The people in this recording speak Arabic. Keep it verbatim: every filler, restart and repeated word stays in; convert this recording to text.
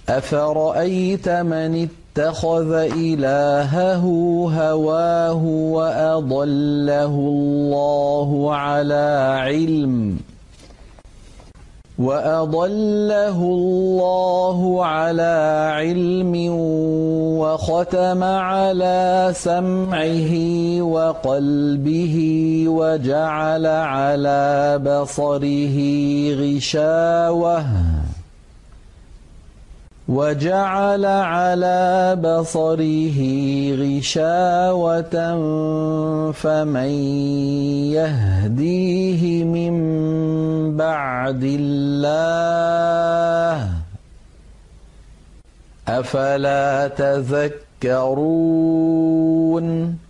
أفرأيت من اتخذ إلهه هواه وأضله الله على علم وأضله الله على علم وختم على سمعه وقلبه وجعل على بصره غشاوة وجعل على بصره غشاوة فمن يهديه من بعد الله أفلا تذكرون